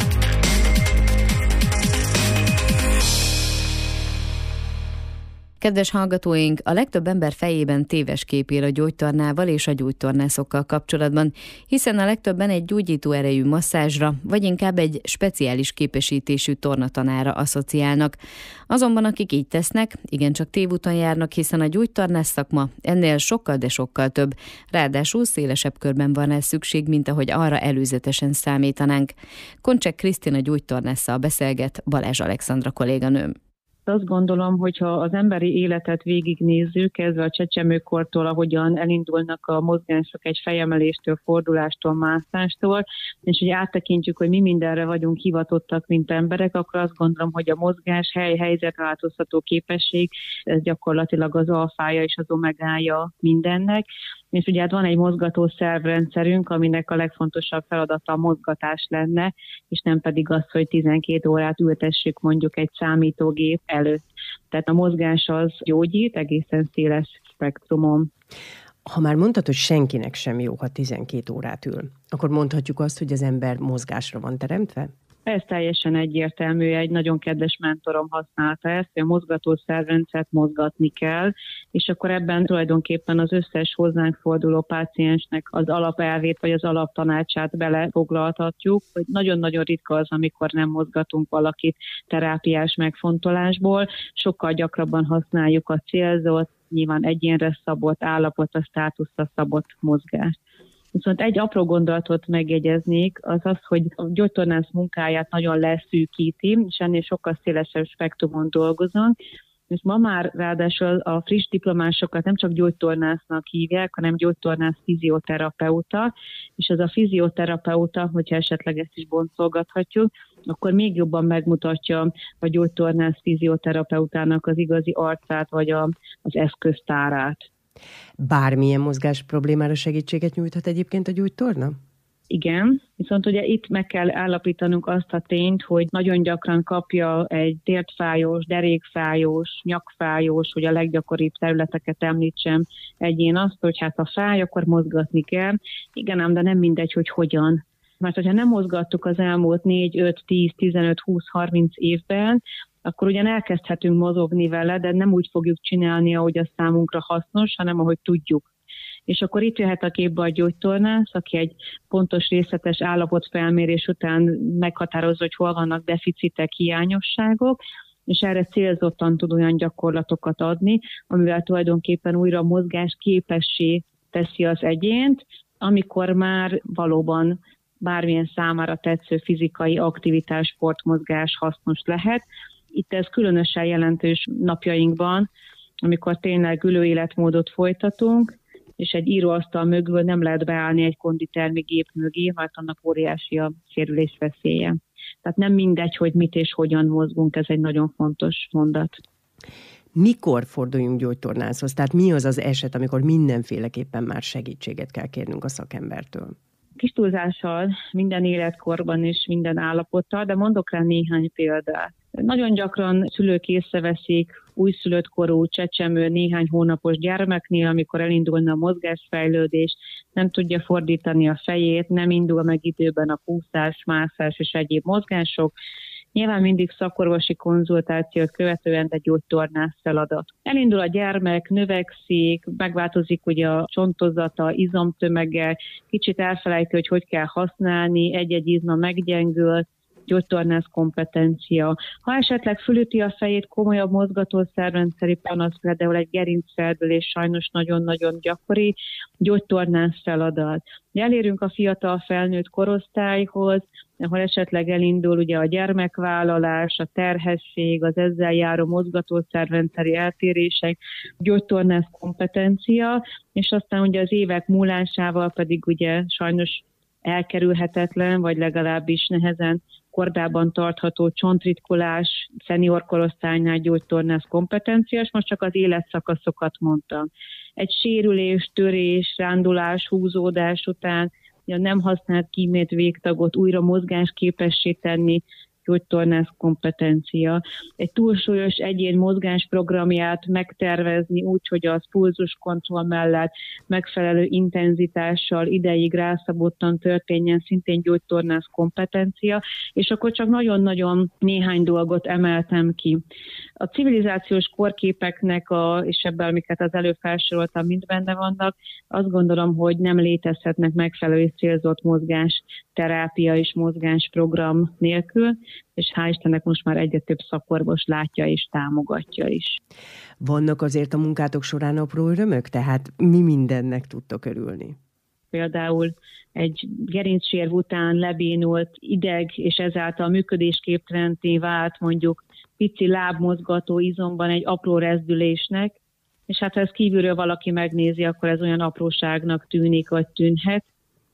Kedves hallgatóink, a legtöbb ember fejében téves kép él a gyógytornával és a gyógytornászokkal kapcsolatban, hiszen a legtöbben egy gyógyító erejű masszázsra, vagy inkább egy speciális képesítésű tornatanára asszociálnak. Azonban akik így tesznek, igencsak tévúton járnak, hiszen a gyógytornász szakma ennél sokkal, de sokkal több. Ráadásul szélesebb körben van rá szükség, mint ahogy arra előzetesen számítanánk. Koncsek Krisztina gyógytornásszal beszélget Balázs Alexandra kolléganőm. Azt gondolom, hogyha az emberi életet végignézzük, kezdve a csecsemőkortól, ahogyan elindulnak a mozgások egy fejemeléstől, fordulástól, mászástól, és hogy áttekintjük, hogy mi mindenre vagyunk hivatottak, mint emberek, akkor azt gondolom, hogy a mozgás, hely, helyzetváltoztató képesség, ez gyakorlatilag az alfája és az omegája mindennek. És ugye hát van egy mozgató szervrendszerünk, aminek a legfontosabb feladata a mozgatás lenne, és nem pedig az, hogy tizenkét órát ültessük mondjuk egy számítógép előtt. Tehát a mozgás az gyógyít egészen széles spektrumon. Ha már mondtad, hogy senkinek sem jó, ha tizenkét órát ül, akkor mondhatjuk azt, hogy az ember mozgásra van teremtve? Ez teljesen egyértelmű, egy nagyon kedves mentorom használta ezt, hogy a mozgató szervrendszert mozgatni kell, és akkor ebben tulajdonképpen az összes hozzánk forduló páciensnek az alapelvét vagy az alaptanácsát belefoglaltatjuk, hogy nagyon-nagyon ritka az, amikor nem mozgatunk valakit terápiás megfontolásból, sokkal gyakrabban használjuk a célzott, nyilván egyénre szabott, állapota, státuszra szabott mozgást. Viszont egy apró gondolatot megjegyeznék, az az, hogy a gyógytornász munkáját nagyon leszűkíti, és ennél sokkal szélesebb spektrumon dolgozunk, és ma már ráadásul a friss diplomásokat nem csak gyógytornásznak hívják, hanem gyógytornász fizioterapeuta, és az a fizioterapeuta, hogyha esetleg ezt is boncolgathatjuk, akkor még jobban megmutatja a gyógytornász fizioterapeutának az igazi arcát, vagy a, az eszköztárát. Bármilyen mozgás problémára segítséget nyújthat egyébként a gyógytorna? Igen, viszont ugye itt meg kell állapítanunk azt a tényt, hogy nagyon gyakran kapja egy tértfájós, derékfájós, nyakfájós, hogy a leggyakoribb területeket említsem egyén azt, hogy hát ha fáj, akkor mozgatni kell. Igen ám, de nem mindegy, hogy hogyan. Mert hogyha nem mozgattuk az elmúlt négy, öt, tíz, tizenöt, húsz, harminc évben, akkor ugyan elkezdhetünk mozogni vele, de nem úgy fogjuk csinálni, ahogy az számunkra hasznos, hanem ahogy tudjuk. És akkor itt jöhet a képbe a gyógytornász, aki egy pontos részletes állapotfelmérés után meghatározza, hogy hol vannak deficitek, hiányosságok, és erre célzottan tud olyan gyakorlatokat adni, amivel tulajdonképpen újra mozgás képessé teszi az egyént, amikor már valóban bármilyen számára tetsző fizikai aktivitás, sportmozgás hasznos lehet. Itt ez különösen jelentős napjainkban, amikor tényleg ülő életmódot folytatunk, és egy íróasztal mögül nem lehet beállni egy konditermi gép mögé, mert annak óriási a sérülés veszélye. Tehát nem mindegy, hogy mit és hogyan mozgunk, ez egy nagyon fontos mondat. Mikor forduljunk gyógytornászhoz? Tehát mi az az eset, amikor mindenféleképpen már segítséget kell kérnünk a szakembertől? Kis túlzással minden életkorban és minden állapottal, de mondok rá néhány példát. Nagyon gyakran szülők észreveszik újszülött korú csecsemő néhány hónapos gyermeknél, amikor elindulna a mozgásfejlődés, nem tudja fordítani a fejét, nem indul meg időben a kúszás, mászás és egyéb mozgások. Nyilván mindig szakorvosi konzultációt követően egy gyógytornász feladat. Elindul a gyermek, növekszik, megváltozik ugye a csontozata, izomtömege, kicsit elfelejti, hogy hogy kell használni, egy-egy izma meggyengül, gyógytornász kompetencia. Ha esetleg fölüti a fejét, komolyabb mozgatószervrendszeri panasz, például egy gerincfeldülés sajnos nagyon-nagyon gyakori, gyógytornász feladat. Elérünk a fiatal felnőtt korosztályhoz, ahol esetleg elindul ugye a gyermekvállalás, a terhesség, az ezzel járó mozgatószervrendszeri eltérések, gyógytornász kompetencia, és aztán ugye az évek múlásával pedig ugye sajnos elkerülhetetlen, vagy legalábbis nehezen kordában tartható csontritkolás, szenior korosztálynál gyógytornász kompetencia, és most csak az életszakaszokat mondtam. Egy sérülés, törés, rándulás, húzódás után a nem használt kímét végtagot újra mozgásképessé tenni, gyógytornász kompetencia. Egy túlsúlyos egyén mozgásprogramját megtervezni úgy, hogy az pulzuskontroll mellett megfelelő intenzitással ideig rászabottan történjen, szintén gyógytornász kompetencia, és akkor csak nagyon-nagyon néhány dolgot emeltem ki. A civilizációs korképeknek, a, és ebben, amiket az előbb felsoroltam, mind benne vannak, azt gondolom, hogy nem létezhetnek megfelelő és célzott mozgás terápia és mozgásprogram nélkül, és hál' Istennek most már egyre több szakorvos látja és támogatja is. Vannak azért a munkátok során apró örömök? Tehát mi mindennek tudtok örülni? Például egy gerincsérv után lebénult ideg, és ezáltal működésképtelenné vált mondjuk pici lábmozgató izomban egy apró rezdülésnek, és hát ha ezt kívülről valaki megnézi, akkor ez olyan apróságnak tűnik, vagy tűnhet,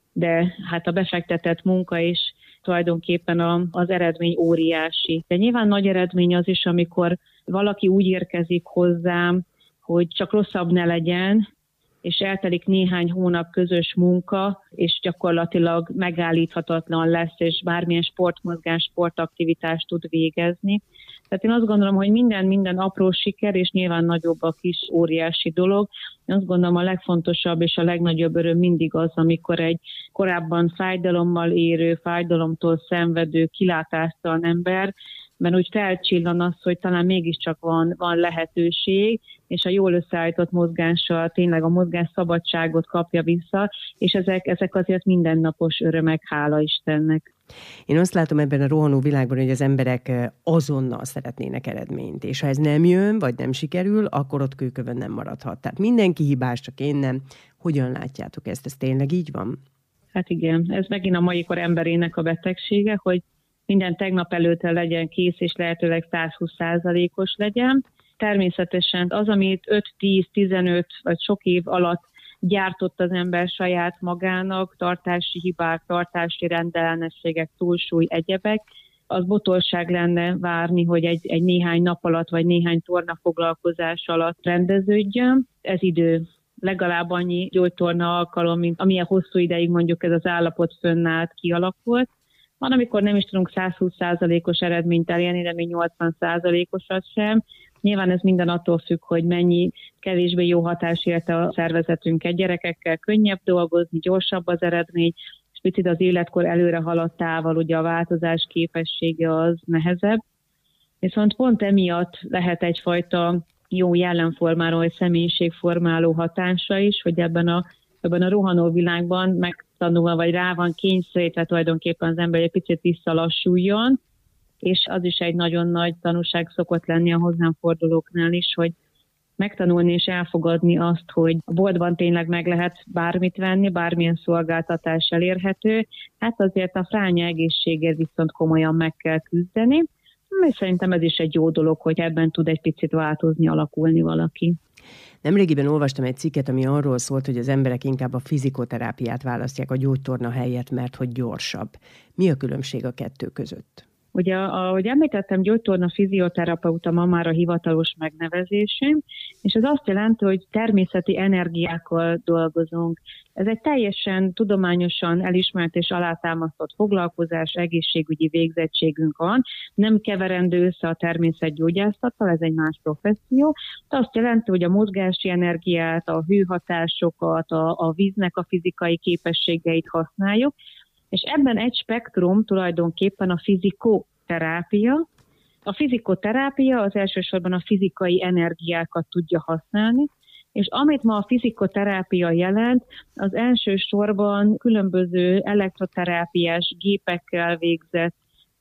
de hát a befektetett munka is tulajdonképpen a, az eredmény óriási. De nyilván nagy eredmény az is, amikor valaki úgy érkezik hozzám, hogy csak rosszabb ne legyen, és eltelik néhány hónap közös munka, és gyakorlatilag megállíthatatlan lesz, és bármilyen sportmozgás, sportaktivitást tud végezni. Tehát én azt gondolom, hogy minden, minden apró siker, és nyilván nagyobb a kis óriási dolog. Én azt gondolom, a legfontosabb és a legnagyobb öröm mindig az, amikor egy korábban fájdalommal érő, fájdalomtól szenvedő, kilátástalan ember, mert úgy felcsillan az, hogy talán mégiscsak van, van lehetőség, és a jól összeállított mozgással tényleg a mozgás szabadságot kapja vissza, és ezek, ezek azért mindennapos örömek, hála Istennek. Én azt látom ebben a rohanó világban, hogy az emberek azonnal szeretnének eredményt, és ha ez nem jön, vagy nem sikerül, akkor ott kőkövön nem maradhat. Tehát mindenki hibás, csak én nem. Hogyan látjátok ezt? Ez tényleg így van? Hát igen, ez megint a mai kor emberének a betegsége, hogy minden tegnap előtte legyen kész, és lehetőleg száz húsz százalékos legyen. Természetesen az, amit öt, tíz, tizenöt vagy sok év alatt gyártott az ember saját magának, tartási hibák, tartási rendellenességek, túlsúly, egyebek, az botorság lenne várni, hogy egy, egy néhány nap alatt, vagy néhány tornafoglalkozás alatt rendeződjön. Ez idő. Legalább annyi gyógytorna alkalom, mint amilyen hosszú ideig mondjuk ez az állapot fönnállt, kialakult. Van, amikor nem is tudunk száz húsz százalékos eredményt elérni, de még nyolcvan százalékosat sem. Nyilván ez minden attól függ, hogy mennyi kevésbé jó hatás érte a szervezetünket. Gyerekekkel könnyebb dolgozni, gyorsabb az eredmény, és picit az életkor előre haladtával ugye a változás képessége az nehezebb. Viszont pont emiatt lehet egyfajta jó jellemformáló vagy személyiségformáló hatása is, hogy ebben a, ebben a rohanó világban megtanulva, vagy rá van kényszerítve tulajdonképpen az ember egy picit visszalassuljon, és az is egy nagyon nagy tanúság szokott lenni a hozzám fordulóknál is, hogy megtanulni és elfogadni azt, hogy a boltban tényleg meg lehet bármit venni, bármilyen szolgáltatás elérhető, hát azért a fránya egészségért viszont komolyan meg kell küzdeni, és szerintem ez is egy jó dolog, hogy ebben tud egy picit változni, alakulni valaki. Nemrégiben olvastam egy cikket, ami arról szólt, hogy az emberek inkább a fizikoterápiát választják a gyógytorna helyett, mert hogy gyorsabb. Mi a különbség a kettő között? Ugye, ahogy említettem, gyógytorna fizioterapeuta ma már a hivatalos megnevezésünk, és ez azt jelenti, hogy természeti energiákkal dolgozunk. Ez egy teljesen tudományosan elismert és alátámasztott foglalkozás, egészségügyi végzettségünk van, nem keverendő össze a természetgyógyászattal, ez egy más professzió. De azt jelenti, hogy a mozgási energiát, a hőhatásokat, a, a víznek a fizikai képességeit használjuk, és ebben egy spektrum tulajdonképpen a fizikoterápia. A fizikoterápia az elsősorban a fizikai energiákat tudja használni, és amit ma a fizikoterápia jelent, az elsősorban különböző elektroterápiás gépekkel végzett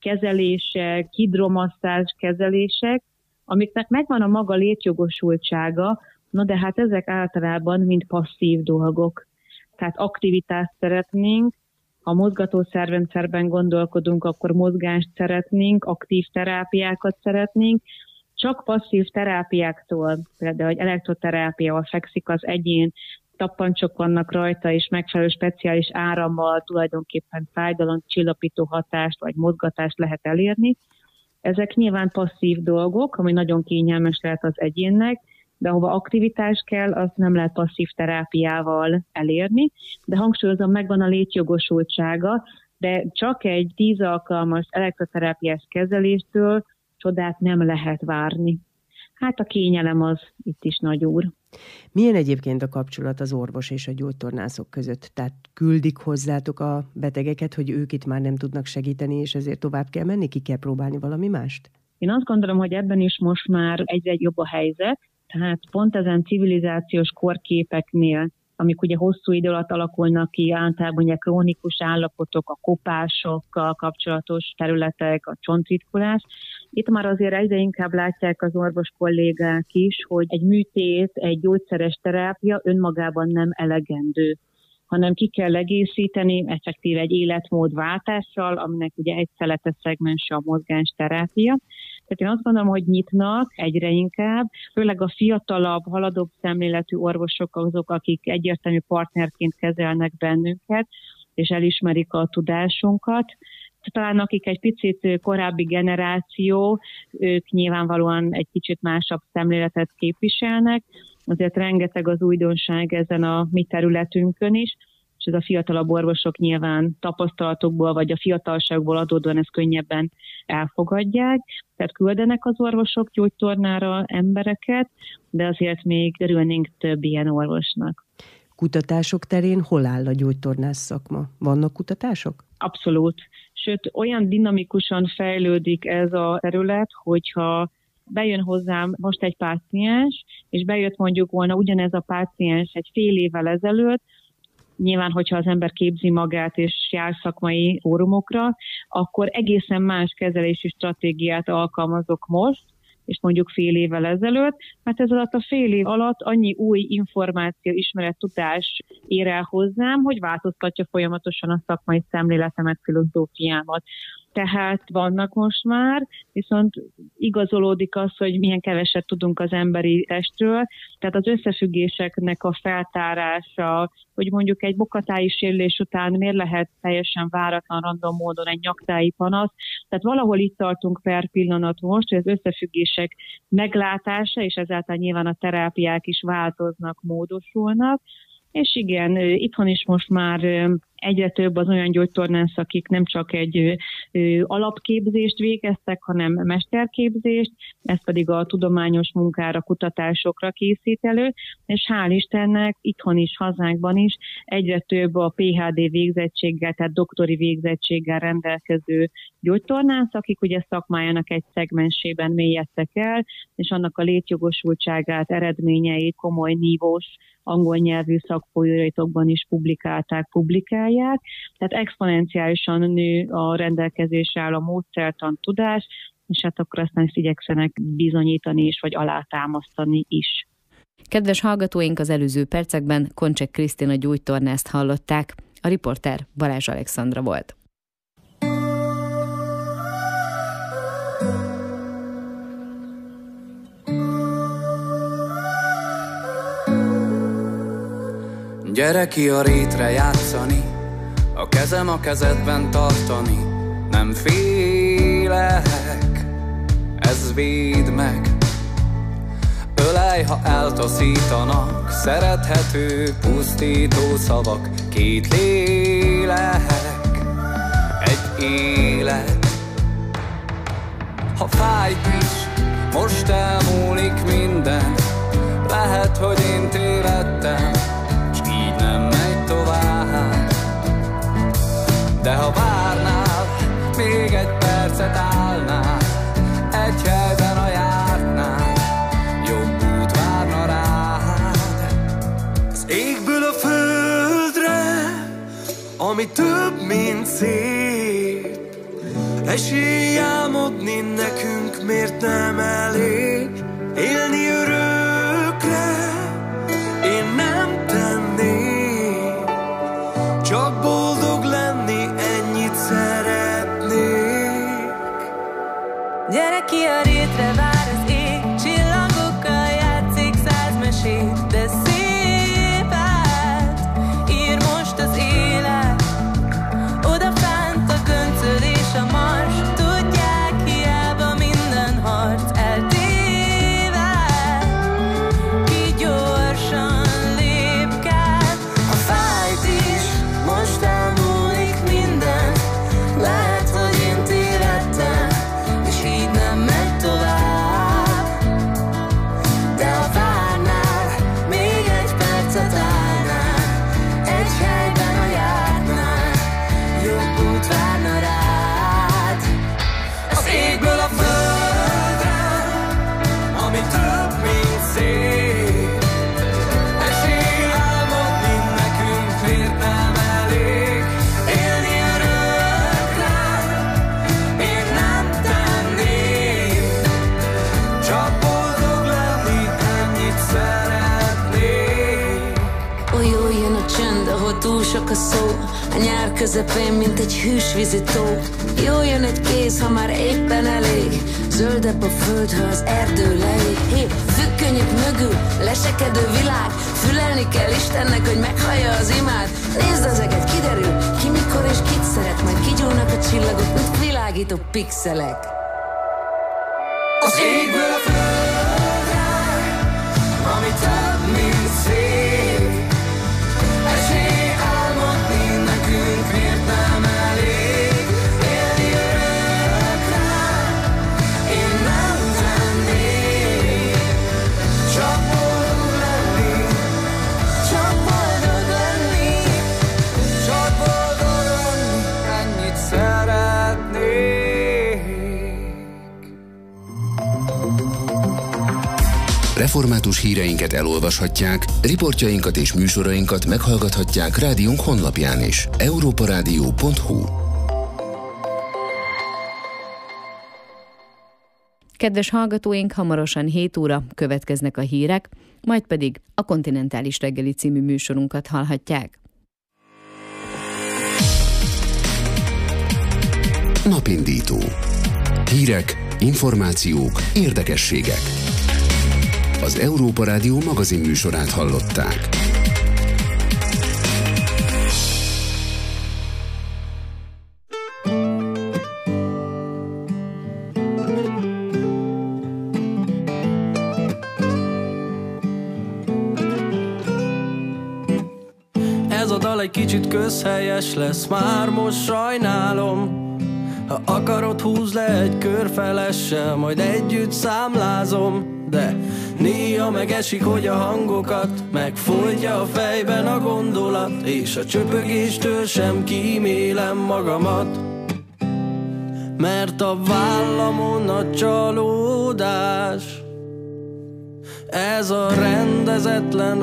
kezelések, hidromasszázs kezelések, amiknek megvan a maga létjogosultsága, na de hát ezek általában mind passzív dolgok. Tehát aktivitást szeretnénk, ha mozgatószervrendszerben gondolkodunk, akkor mozgást szeretnénk, aktív terápiákat szeretnénk. Csak passzív terápiáktól, például egy elektroterápia, ahol fekszik az egyén, tappancsok vannak rajta, és megfelelő speciális árammal tulajdonképpen fájdalomcsillapító hatást vagy mozgatást lehet elérni. Ezek nyilván passzív dolgok, ami nagyon kényelmes lehet az egyénnek, de ahova aktivitás kell, azt nem lehet passzív terápiával elérni, de hangsúlyozom, megvan a létjogosultsága, de csak egy tíz alkalmas elektroterápiás kezeléstől csodát nem lehet várni. Hát a kényelem az itt is nagy úr. Milyen egyébként a kapcsolat az orvos és a gyógytornászok között? Tehát küldik hozzátok a betegeket, hogy ők itt már nem tudnak segíteni, és ezért tovább kell menni, ki kell próbálni valami mást? Én azt gondolom, hogy ebben is most már egyre jobb a helyzet, tehát pont ezen civilizációs korképeknél, amik ugye hosszú idő alatt alakulnak ki, általában ugye krónikus állapotok, a kopásokkal kapcsolatos területek, a csontritkulás. Itt már azért egyre inkább látják az orvos kollégák is, hogy egy műtét, egy gyógyszeres terápia önmagában nem elegendő, hanem ki kell egészíteni effektív egy életmódváltással, aminek ugye egy szelete szegmense a mozgásterápia. Tehát én azt gondolom, hogy nyitnak egyre inkább, főleg a fiatalabb, haladóbb szemléletű orvosok azok, akik egyértelmű partnerként kezelnek bennünket, és elismerik a tudásunkat. Talán akik egy picit korábbi generáció, ők nyilvánvalóan egy kicsit másabb szemléletet képviselnek, azért rengeteg az újdonság ezen a mi területünkön is, és ez a fiatalabb orvosok nyilván tapasztalatokból vagy a fiatalságból adódóan ezt könnyebben elfogadják. Tehát küldenek az orvosok gyógytornára embereket, de azért még örülnénk több ilyen orvosnak. Kutatások terén hol áll a gyógytornász szakma? Vannak kutatások? Abszolút. Sőt, olyan dinamikusan fejlődik ez a terület, hogyha bejön hozzám most egy páciens, és bejött mondjuk volna ugyanez a páciens egy fél évvel ezelőtt, nyilván, hogyha az ember képzi magát és jár szakmai fórumokra, akkor egészen más kezelési stratégiát alkalmazok most, és mondjuk fél évvel ezelőtt, mert ez alatt a fél év alatt annyi új információ, ismeret, tudás ér el hozzám, hogy változtatja folyamatosan a szakmai szemléletemet, filozófiámat. Tehát vannak most már, viszont igazolódik az, hogy milyen keveset tudunk az emberi testről, tehát az összefüggéseknek a feltárása, hogy mondjuk egy bokatáji sérülés után miért lehet teljesen váratlan, random módon egy nyaktáji panasz. Tehát valahol itt tartunk per pillanat most, hogy az összefüggések meglátása, és ezáltal nyilván a terápiák is változnak, módosulnak. És igen, itthon is most már egyre több az olyan gyógytornász, akik nem csak egy ö, alapképzést végeztek, hanem mesterképzést, ez pedig a tudományos munkára, kutatásokra készít elő, és hál' Istennek itthon is, hazánkban is egyre több a pé há dé végzettséggel, tehát doktori végzettséggel rendelkező gyógytornász, akik ugye szakmájának egy szegmensében mélyedtek el, és annak a létjogosultságát, eredményeit komoly nívós angol nyelvű szakfolyóiratokban is publikálták, publikálják. Tehát exponenciálisan nő a rendelkezésre áll a módszertan tudás, és hát akkor aztán ezt igyekszenek bizonyítani is, vagy alátámasztani is. Kedves hallgatóink, az előző percekben Koncsek Krisztina gyógytornászt hallották. A riporter Balázs Alexandra volt. Gyere ki a rétre játszani, a kezem a kezedben tartani. Nem félek, ez véd meg. Ölej, ha eltaszítanak, szerethető, pusztító szavak. Két lélek, egy élet. Ha fájt is, most elmúlik minden. Lehet, hogy én tévedtem, s így nem megy tovább. De ha várnál, még egy percet állnál, egy helyben a jártnál, jobb út várna rád. Az égből a földre, ami több, mint szép. Esély álmodni nekünk miért nem elég? Élni örökre én nem tennék, csak boldog lenni, ennyit szeretnék. Gyere ki a rétre, vár az ég, csillangokkal játszik száz mesét, de szépet ír most az élet. Odafánt a göncöd és a mars, tudják, hiába minden harc eltéved. Ki gyorsan lépked. Ha fájt is, most elmúlik minden. Lehet, hogy én tévedtem, és így nem megy tovább. De ha várnál, még egy percet állnál, egy helyben a jártnál, jobb út várna rád. Az égből a földre, ami több, mint szép. Esély álmodni nekünk miért nem elég? Élni örökre én nem tennék, csak boldog lenni, ennyit szeretnék. Olyan jön a csönd, ahol túl sok a szó, a nyár közepén, mint egy hűs vízi tó. Jó jön egy kéz, ha már éppen elég, zöldebb a föld, ha az erdő leég. Hé, függönyök mögül, lesekedő világ, fülelni kell Istennek, hogy meghallja az imád. Nézd az eget, kiderül, ki mikor és kit szeret, majd kigyúlnak a csillagok, mint világító pixelek. Az égből a földre, ami több, mint szép. Esély álmodni nekünk miért nem elég? Élni örökre én nem tennék, csak boldog lenni, csak boldog lenni, csak boldog lenni, ennyit szeretnék. Református híreinket elolvashatják, riportjainkat és műsorainkat meghallgathatják rádiónk honlapján is. európa rádió pont hu. Kedves hallgatóink, hamarosan hét óra következnek a hírek, majd pedig a Kontinentális reggeli című műsorunkat hallhatják. Napindító. Hírek, információk, érdekességek. Az Európa Rádió magazin műsorát hallották. Ez a dal egy kicsit közhelyes lesz, már most sajnálom. Ha akarod, húzd le egy körfelessel, majd együtt számlázom. De néha megesik, hogy a hangokat megfolytja a fejben a gondolat, és a csöpögéstől sem kímélem magamat. Mert a vállamon a csalódás, ez a rendezetlen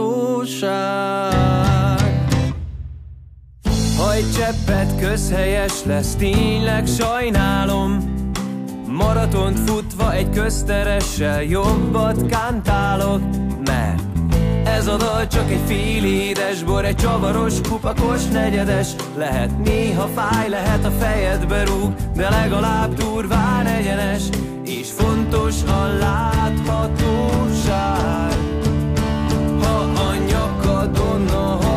adósság. Ha egy cseppet közhelyes lesz, tényleg sajnálom. Maratont futva egy közteressel jobbat kántálok, mert ez a dal csak egy fél édes bor, egy csavaros, kupakos negyedes. Lehet néha fáj, lehet a fejedbe rúg, de legalább durván egyenes, és fontos a láthatóság. Ha a nyakadon a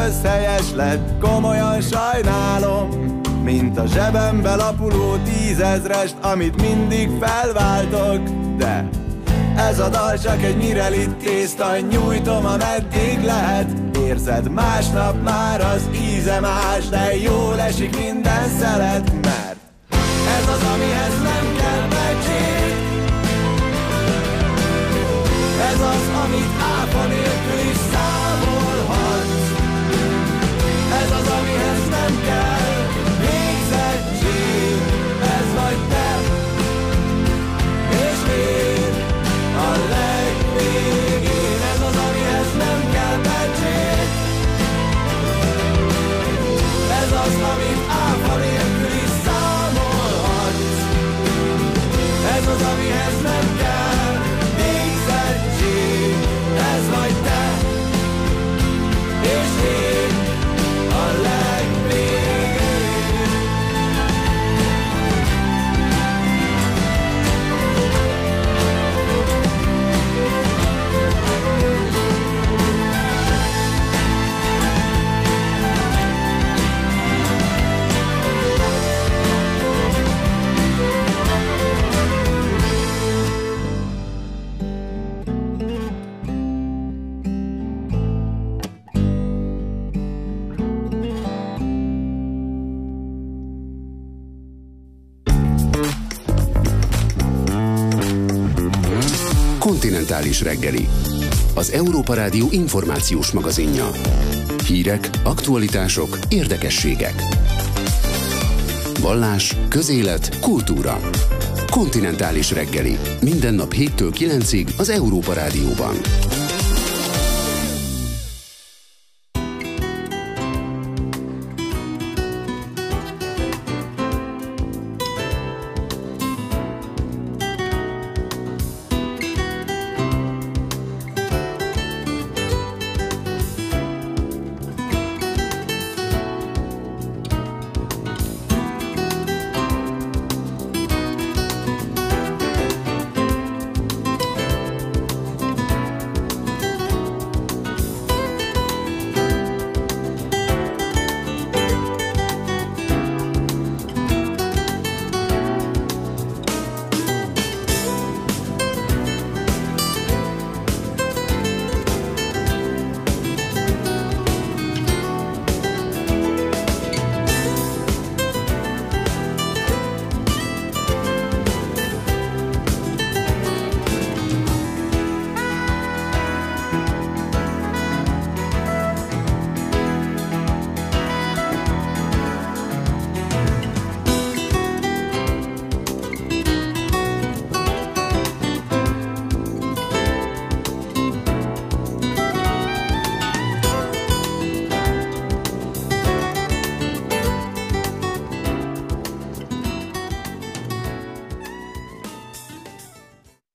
közhelyes lett, komolyan sajnálom, mint a zsebembe lapuló tízezrest, amit mindig felváltok. De ez a dal csak egy mirelit tészta, nyújtom ameddig lehet. Érzed, másnap már az íze más, de jól esik minden szelet, mert ez az, amihez nem kell becsét. Ez az, amit áfa nélkül is számolhatsz. Ez az, amihez nem kell végzettség. Ez vagy te, és én a legvégén. Ez az, amihez nem kell becsét. Ez az, amit áfa nélkül is számolhatsz. Ez az, amihez nem kell végzettség. Ez vagy te, és én a legvégén. Kontinentális reggeli. Az Európa Rádió információs magazinja. Hírek, aktualitások, érdekességek. Vallás, közélet, kultúra. Kontinentális reggeli. Minden nap héttől kilencig az Európa Rádióban.